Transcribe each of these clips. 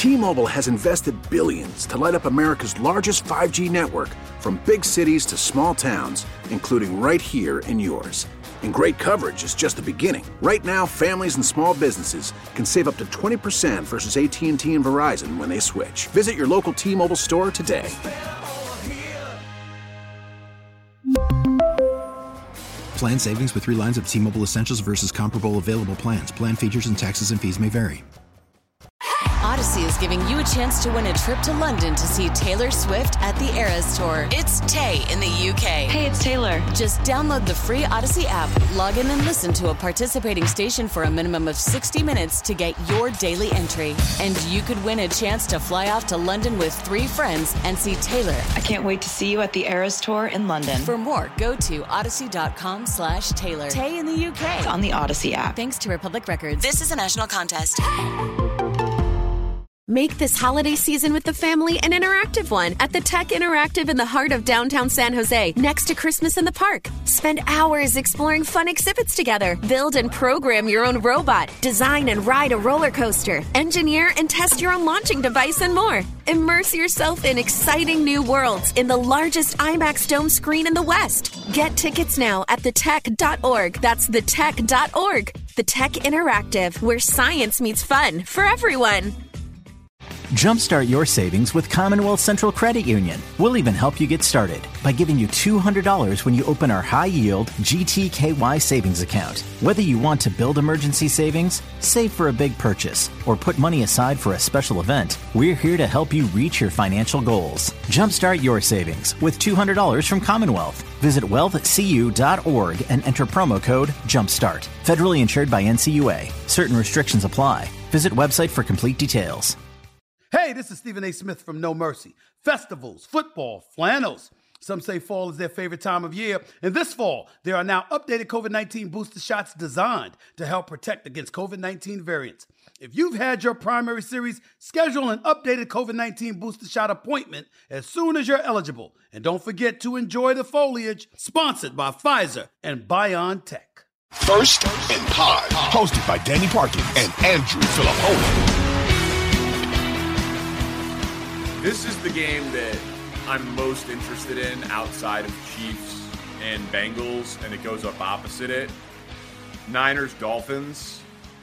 T-Mobile has invested billions to light up America's largest 5G network, from big cities to small towns, including right here in yours. And great coverage is just the beginning. Right now, families and small businesses can save up to 20% versus AT&T and Verizon when they switch. Visit your local T-Mobile store today. Plan savings with 3 lines of T-Mobile Essentials versus comparable available plans. Plan features and taxes and fees may vary. Odyssey is giving you a chance to win a trip to London to see Taylor Swift at the Eras Tour. It's Tay in the UK. Hey, it's Taylor. Just download the free Odyssey app, log in and listen to a participating station for a minimum of 60 minutes to get your daily entry. And you could win a chance to fly off to London with 3 friends and see Taylor. I can't wait to see you at the Eras Tour in London. For more, go to odyssey.com/Taylor. Tay in the UK. It's on the Odyssey app. Thanks to Republic Records. This is a national contest. Make this holiday season with the family an interactive one at the Tech Interactive in the heart of downtown San Jose, next to Christmas in the Park. Spend hours exploring fun exhibits together. Build and program your own robot. Design and ride a roller coaster. Engineer and test your own launching device and more. Immerse yourself in exciting new worlds in the largest IMAX dome screen in the West. Get tickets now at thetech.org. That's thetech.org. The Tech Interactive, where science meets fun for everyone. Jumpstart your savings with Commonwealth Central Credit Union. We'll even help you get started by giving you $200 when you open our high-yield GTKY savings account. Whether you want to build emergency savings, save for a big purchase, or put money aside for a special event, we're here to help you reach your financial goals. Jumpstart your savings with $200 from Commonwealth. Visit wealthcu.org and enter promo code JUMPSTART. Federally insured by NCUA. Certain restrictions apply. Visit website for complete details. Hey, this is Stephen A. Smith from No Mercy. Festivals, football, flannels. Some say fall is their favorite time of year. And this fall, there are now updated COVID-19 booster shots designed to help protect against COVID-19 variants. If you've had your primary series, schedule an updated COVID-19 booster shot appointment as soon as you're eligible. And don't forget to enjoy the foliage, sponsored by Pfizer and BioNTech. First and Pod, hosted by Danny Parkins and Andrew Filippone. This is the game that I'm most interested in outside of Chiefs and Bengals, and it goes up opposite it. Niners, Dolphins.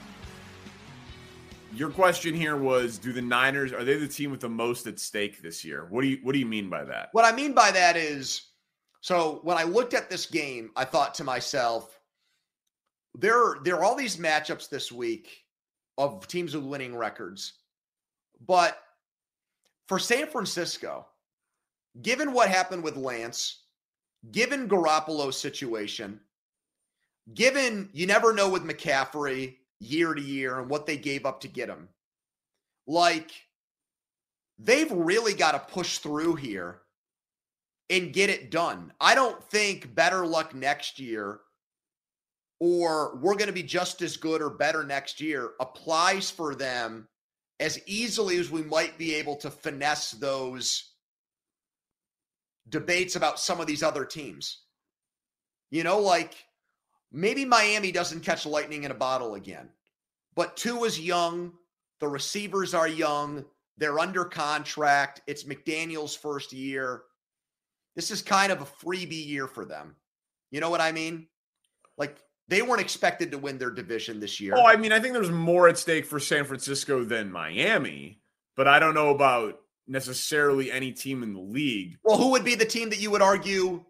Your question here was, do the Niners, are they the team with the most at stake this year? What do you mean by that? What I mean by that is, so when I looked at this game, I thought to myself, there are all these matchups this week of teams with winning records, but for San Francisco, given what happened with Lance, given Garoppolo's situation, given you never know with McCaffrey year to year and what they gave up to get him, like, they've really got to push through here and get it done. I don't think better luck next year or we're going to be just as good or better next year applies for them as easily as we might be able to finesse those debates about some of these other teams. You know, like, maybe Miami doesn't catch lightning in a bottle again, but Tua's young, the receivers are young, they're under contract, it's McDaniel's first year. This is kind of a freebie year for them. You know what I mean? Like, they weren't expected to win their division this year. Oh, I mean, I think there's more at stake for San Francisco than Miami, but I don't know about necessarily any team in the league. Well, who would be the team that you would argue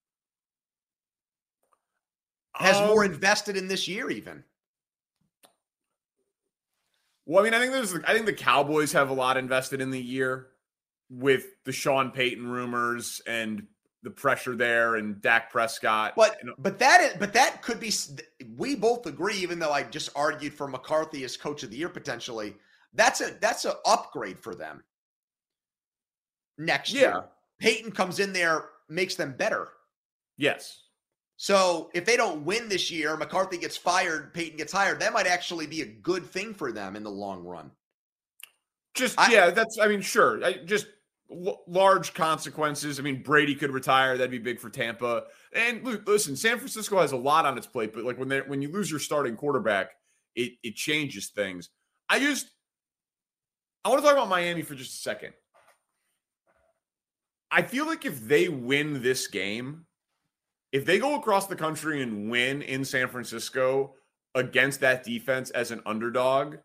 has more invested in this year even? Well, I mean, I think the Cowboys have a lot invested in the year with the Sean Payton rumors and the pressure there and Dak Prescott. But that could be, we both agree, even though I just argued for McCarthy as coach of the year potentially, that's an upgrade for them next year. Payton comes in there, makes them better. Yes. So if they don't win this year, McCarthy gets fired, Payton gets hired, that might actually be a good thing for them in the long run. Sure. Large consequences. I mean, Brady could retire. That'd be big for Tampa. And listen, San Francisco has a lot on its plate, but like when you lose your starting quarterback, it changes things. I'm I want to talk about Miami for just a second. I feel like if they win this game, if they go across the country and win in San Francisco against that defense as an underdog,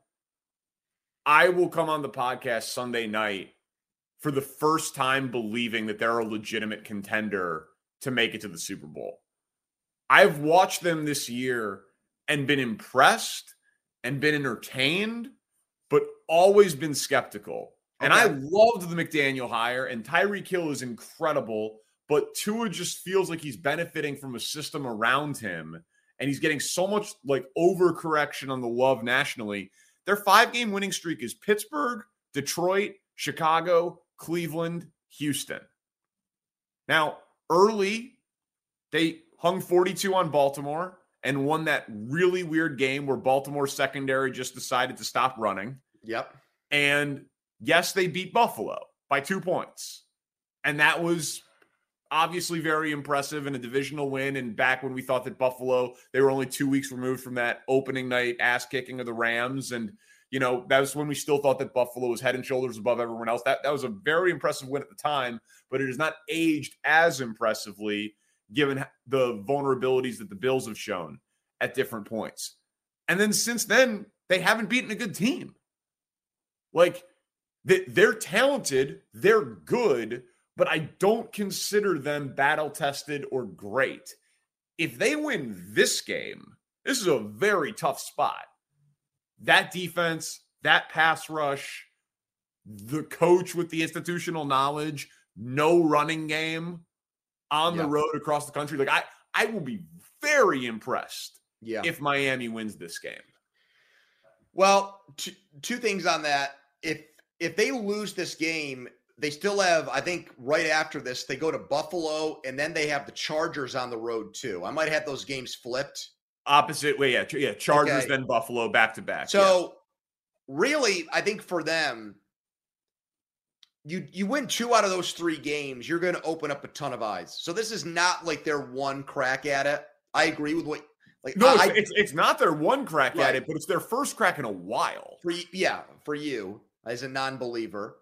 I will come on the podcast Sunday night for the first time believing that they're a legitimate contender to make it to the Super Bowl. I've watched them this year and been impressed and been entertained, but always been skeptical. Okay. And I loved the McDaniel hire, and Tyreek Hill is incredible, but Tua just feels like he's benefiting from a system around him, and he's getting so much like overcorrection on the love nationally. Their 5-game winning streak is Pittsburgh, Detroit, Chicago, Cleveland, Houston. Now, early, they hung 42 on Baltimore and won that really weird game where Baltimore's secondary just decided to stop running. Yep. And yes, they beat Buffalo by 2 points. And that was obviously very impressive in a divisional win. And back when we thought that Buffalo, they were only 2 weeks removed from that opening night ass kicking of the Rams. And, you know, that was when we still thought that Buffalo was head and shoulders above everyone else. That was a very impressive win at the time, but it has not aged as impressively given the vulnerabilities that the Bills have shown at different points. And then since then, they haven't beaten a good team. Like, they're talented, they're good, but I don't consider them battle-tested or great. If they win this game, this is a very tough spot. That defense, that pass rush, the coach with the institutional knowledge, no running game on the road across the country. Like, I will be very impressed if Miami wins this game. Well, two things on that. If they lose this game, they still have, I think right after this, they go to Buffalo, and then they have the Chargers on the road too. I might have those games flipped. Opposite way, yeah. Chargers, then Buffalo, back-to-back. So, really, I think for them, you win 2 out of those 3 games, you're going to open up a ton of eyes. So this is not like their one crack at it. I agree with what – no, it's not their one crack at it, but it's their first crack in a while. For you as a non-believer.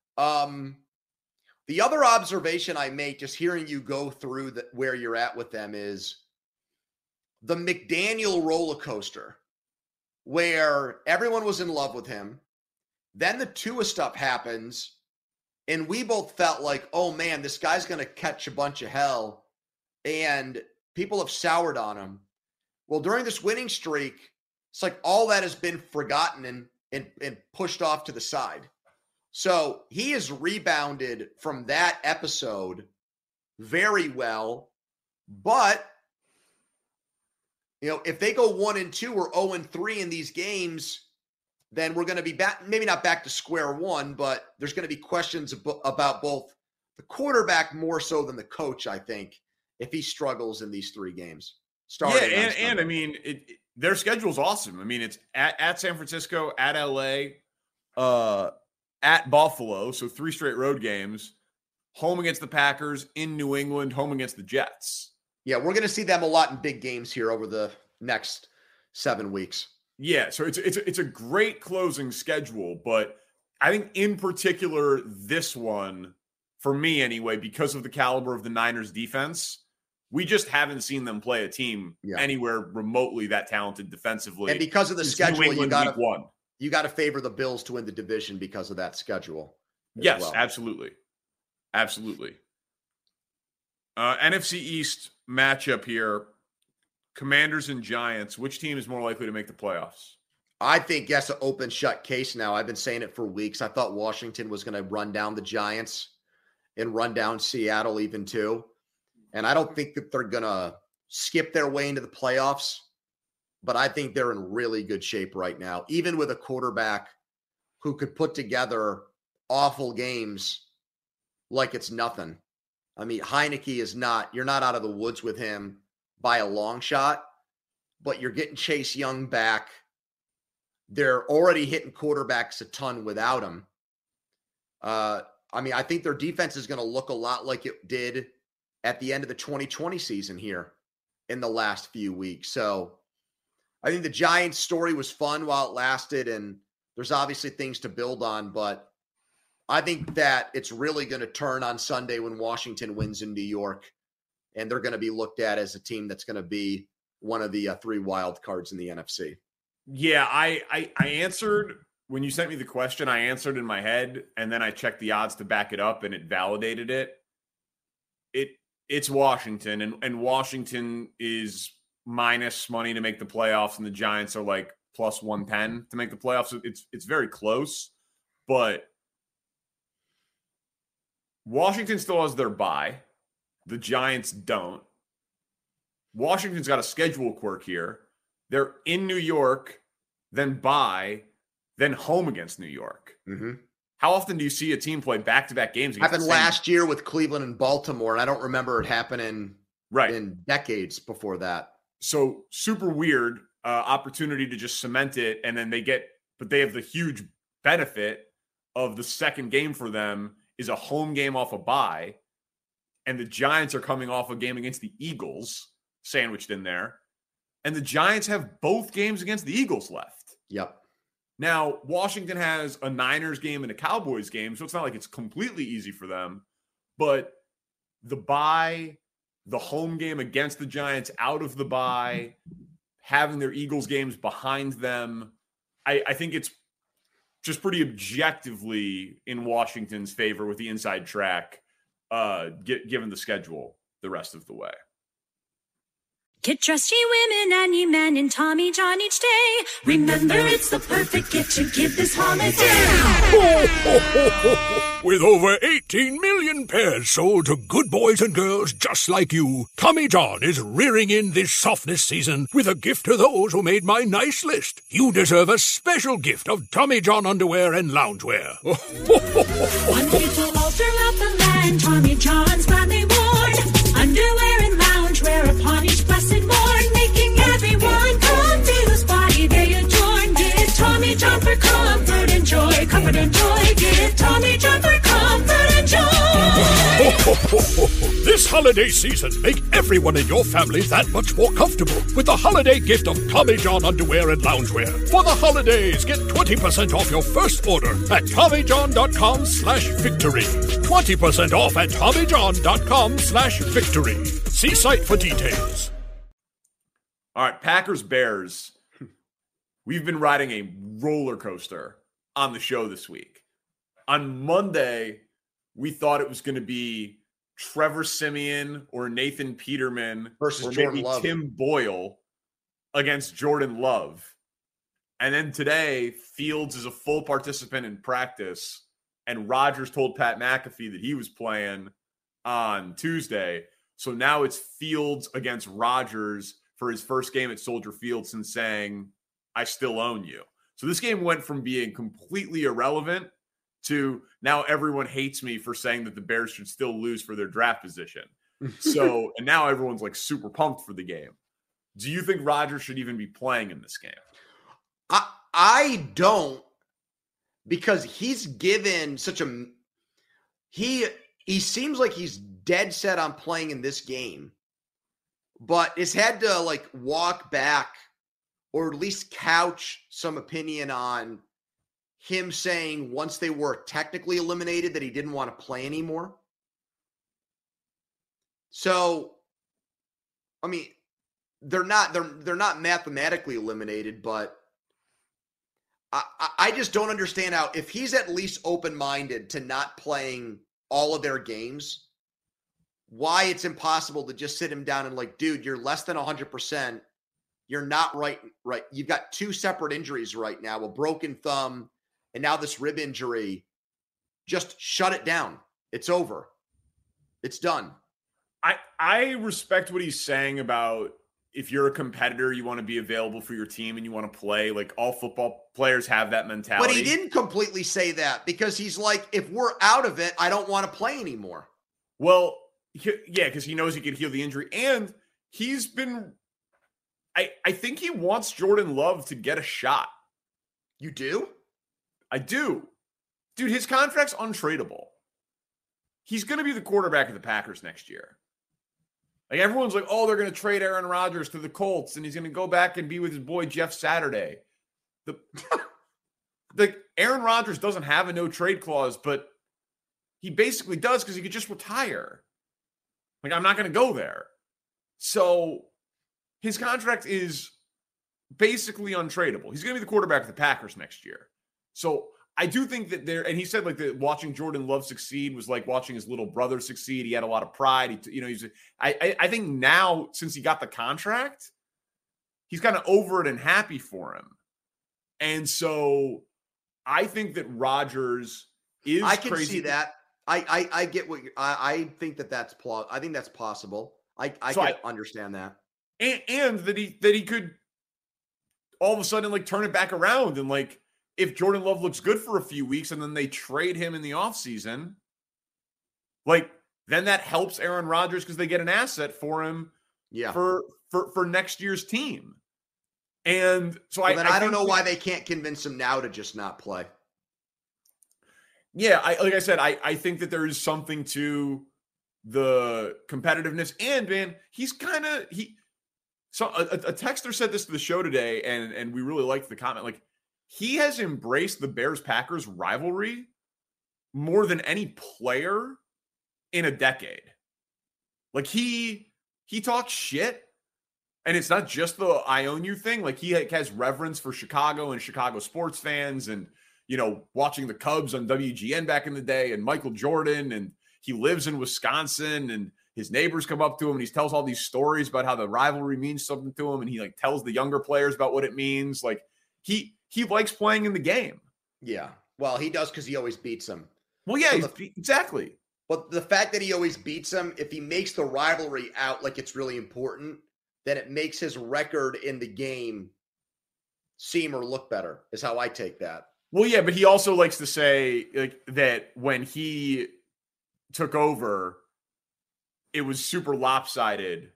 The other observation I make, just hearing you go through where you're at with them, is the McDaniel roller coaster, where everyone was in love with him. Then the Tua stuff happens, and we both felt like, oh man, this guy's going to catch a bunch of hell, and people have soured on him. Well, during this winning streak, it's like all that has been forgotten and pushed off to the side. So he has rebounded from that episode very well. But, you know, if they go 1-2 or 0-3 in these games, then we're going to be back, maybe not back to square one, but there's going to be questions about both the quarterback more so than the coach, I think, if he struggles in these 3 games. And I mean, their schedule's awesome. I mean, it's at San Francisco, at LA, at Buffalo, so 3 straight road games, home against the Packers, in New England, home against the Jets. Yeah, we're going to see them a lot in big games here over the next 7 weeks. Yeah, so it's a great closing schedule, but I think in particular this one, for me anyway, because of the caliber of the Niners defense, we just haven't seen them play a team anywhere remotely that talented defensively. And because of the schedule, you got to favor the Bills to win the division because of that schedule. Yes, well. Absolutely. NFC East matchup here. Commanders and Giants. Which team is more likely to make the playoffs? I think that's an open shut case now. I've been saying it for weeks. I thought Washington was going to run down the Giants and run down Seattle even too. And I don't think that they're going to skip their way into the playoffs, but I think they're in really good shape right now, even with a quarterback who could put together awful games like it's nothing. I mean, Heineke you're not out of the woods with him by a long shot, but you're getting Chase Young back. They're already hitting quarterbacks a ton without him. I mean, I think their defense is going to look a lot like it did at the end of the 2020 season here in the last few weeks. So I think the Giants story was fun while it lasted, and There's obviously things to build on, but I think that it's really going to turn on Sunday when Washington wins in New York, and they're going to be looked at as a team that's going to be one of the 3 wild cards in the NFC. Yeah, I answered when you sent me the question. I answered in my head, and then I checked the odds to back it up, and it validated it. It's Washington, and Washington is minus money to make the playoffs, and the Giants are like plus 110 to make the playoffs. So it's very close, but Washington still has their bye. The Giants don't. Washington's got a schedule quirk here. They're in New York, then bye, then home against New York. Mm-hmm. How often do you see a team play back-to-back games? Happened last year with Cleveland and Baltimore, and I don't remember it happening in decades before that. So super weird opportunity to just cement it, and then they have the huge benefit of the second game for them is a home game off a bye, and the Giants are coming off a game against the Eagles sandwiched in there, and the Giants have both games against the Eagles left. Yep. Now, Washington has a Niners game and a Cowboys game, so it's not like it's completely easy for them. But the bye, the home game against the Giants out of the bye, having their Eagles games behind them, I think it's just pretty objectively in Washington's favor with the inside track, given the schedule the rest of the way. Get trusty women and ye men in Tommy John each day. Remember, it's the perfect gift to give this holiday. Ho, ho, ho, ho, ho. With over 18 million pairs sold to good boys and girls just like you, Tommy John is rearing in this softness season with a gift to those who made my nice list. You deserve a special gift of Tommy John underwear and loungewear. One people all throughout the land, Tommy John's proudly worn. Underwear and loungewear upon each blessed morn, making everyone confused body they adorn. Give Tommy John for comfort and joy, comfort and joy. Give Tommy John for comfort and joy. This holiday season, make everyone in your family that much more comfortable with the holiday gift of Tommy John underwear and loungewear. For the holidays, get 20% off your first order at TommyJohn.com/victory. 20% off at TommyJohn.com/victory. See site for details. All right, Packers-Bears. We've been riding a roller coaster on the show this week. On Monday, we thought it was going to be Trevor Siemian or Nathan Peterman versus or Jordan maybe Love. Tim Boyle against Jordan Love. And then today, Fields is a full participant in practice, and Rodgers told Pat McAfee that he was playing on Tuesday. So now it's Fields against Rodgers for his first game at Soldier Field since saying, I still own you. So this game went from being completely irrelevant to now everyone hates me for saying that the Bears should still lose for their draft position. So, and now everyone's like super pumped for the game. Do you think Rodgers should even be playing in this game? I don't, because he's given such a he seems like he's dead set on playing in this game, but has had to like walk back or at least couch some opinion on him saying once they were technically eliminated that he didn't want to play anymore. So, I mean, they're not mathematically eliminated, but I just don't understand how, if he's at least open-minded to not playing all of their games, why it's impossible to just sit him down and like, dude, you're less than 100%. You're not right. You've got 2 separate injuries right now, a broken thumb and now this rib injury. Just shut it down. It's over. It's done. I respect what he's saying about if you're a competitor, you want to be available for your team and you want to play. Like, all football players have that mentality. But he didn't completely say that, because he's like, if we're out of it, I don't want to play anymore. Well, yeah, because he knows he can heal the injury. And he's been I think he wants Jordan Love to get a shot. You do? I do. Dude, his contract's untradeable. He's going to be the quarterback of the Packers next year. Like, everyone's like, oh, they're going to trade Aaron Rodgers to the Colts, and he's going to go back and be with his boy Jeff Saturday. The Aaron Rodgers doesn't have a no trade clause, but he basically does because he could just retire. Like, I'm not going to go there. So his contract is basically untradeable. He's going to be the quarterback of the Packers next year. So I do think that and he said like that watching Jordan Love succeed was like watching his little brother succeed. He had a lot of pride. I think now since he got the contract, he's kind of over it and happy for him. And so I think that Rodgers is I can crazy. see that. I get what I think that's I think that's possible. I can understand that. And that he could all of a sudden like turn it back around and like if Jordan Love looks good for a few weeks and then they trade him in the offseason, like then that helps Aaron Rodgers because they get an asset for him for next year's team. And so I don't know why they can't convince him now to just not play. Yeah, like I said, I think that there is something to the competitiveness. And man, so a texter said this to the show today, and we really liked the comment. Like, he has embraced the Bears-Packers rivalry more than any player in a decade. Like, he talks shit, and it's not just the I own you thing. Like, he has reverence for Chicago and Chicago sports fans and, watching the Cubs on WGN back in the day and Michael Jordan, and he lives in Wisconsin, and his neighbors come up to him and he tells all these stories about how the rivalry means something to him. And he like tells the younger players about what it means. Like he likes playing in the game. Yeah. Well, he does because he always beats them. Well, yeah, exactly. But the fact that he always beats them, if he makes the rivalry out like it's really important, then it makes his record in the game seem or look better, is how I take that. Well, yeah, but he also likes to say like that when he took over, it was super lopsided.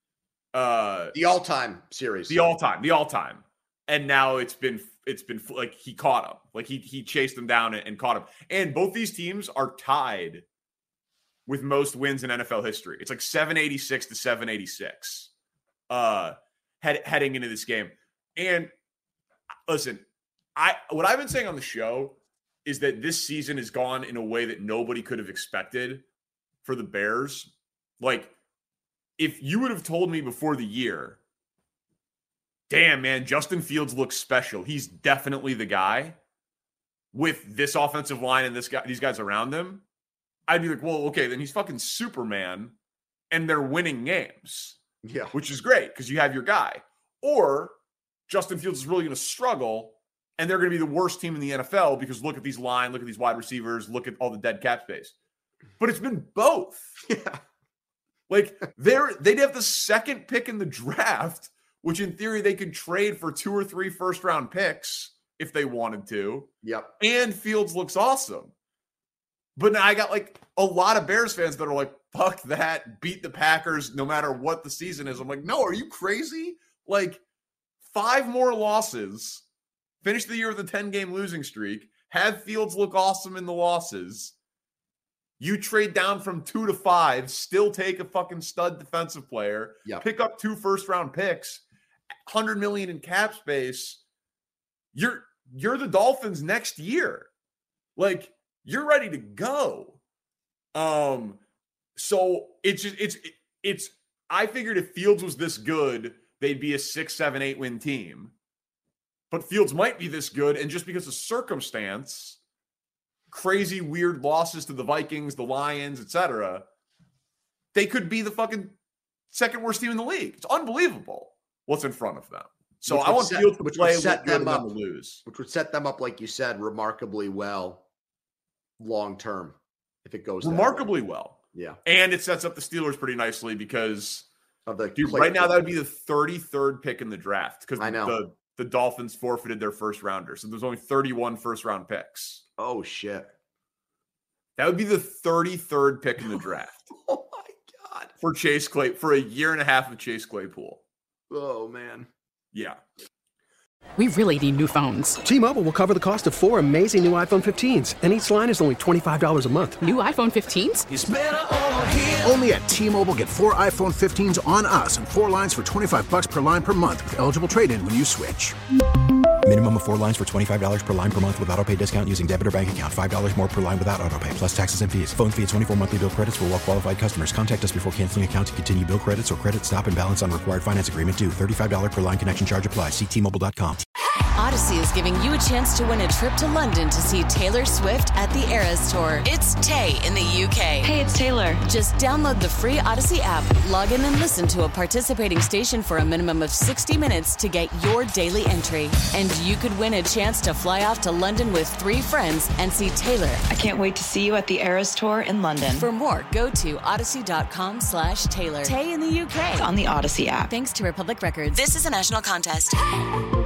The all-time series. The all-time. And now it's been like he caught him. Like he chased him down and caught him. And both these teams are tied with most wins in NFL history. It's like 786 to 786 heading into this game. And listen, what I've been saying on the show is that this season has gone in a way that nobody could have expected for the Bears. Like, if you would have told me before the year, damn, man, Justin Fields looks special. He's definitely the guy with this offensive line and these guys around him. I'd be like, well, okay, then he's fucking Superman and they're winning games. Yeah. Which is great because you have your guy. Or Justin Fields is really going to struggle and they're going to be the worst team in the NFL because look at these line, look at these wide receivers, look at all the dead cap space. But it's been both. Yeah. Like they'd have the second pick in the draft, which in theory they could trade for 2 or 3 first-round picks if they wanted to. Yep. And Fields looks awesome. But now I got like a lot of Bears fans that are like, fuck that, beat the Packers no matter what the season is. I'm like, no, are you crazy? Like 5 more losses, finish the year with a 10-game losing streak, have Fields look awesome in the losses. You trade down from 2 to 5, still take a fucking stud defensive player, pick up 2 first-round picks, $100 million in cap space. You're the Dolphins next year. Like, you're ready to go. So it's I figured if Fields was this good, they'd be a 6, 7, 8 win team. But Fields might be this good, and just because of circumstance, crazy, weird losses to the Vikings, the Lions, etc., they could be the fucking second worst team in the league. It's unbelievable what's in front of them. So I want Fields to play set them up to lose. Which would set them up, like you said, remarkably well long term if it goes remarkably well. Yeah. And it sets up the Steelers pretty nicely because of the right now that would be the 33rd pick in the draft because I know the Dolphins forfeited their first rounder. So there's only 31 first round picks. Oh shit. That would be the 33rd pick in the draft. Oh my God. For Chase Clay, for a year and a half of Chase Claypool. Oh man. Yeah. We really need new phones. T-Mobile will cover the cost of 4 amazing new iPhone 15s, and each line is only $25 a month. New iPhone 15s? It's better over here. Only at T-Mobile, get 4 iPhone 15s on us and 4 lines for $25 per line per month with eligible trade-in when you switch. Minimum of 4 lines for $25 per line per month with autopay discount using debit or bank account. $5 more per line without autopay, plus taxes and fees. Phone fee at 24 monthly bill credits for well-qualified customers. Contact us before canceling account to continue bill credits or credit stop and balance on required finance agreement due. $35 per line connection charge applies. See T-Mobile.com. Odyssey is giving you a chance to win a trip to London to see Taylor Swift at the Eras Tour. It's Tay in the UK. Hey, it's Taylor. Just download the free Odyssey app, log in and listen to a participating station for a minimum of 60 minutes to get your daily entry. And you could win a chance to fly off to London with 3 friends and see Taylor. I can't wait to see you at the Eras Tour in London. For more, go to odyssey.com/Taylor. Tay in the UK. It's on the Odyssey app. Thanks to Republic Records. This is a national contest.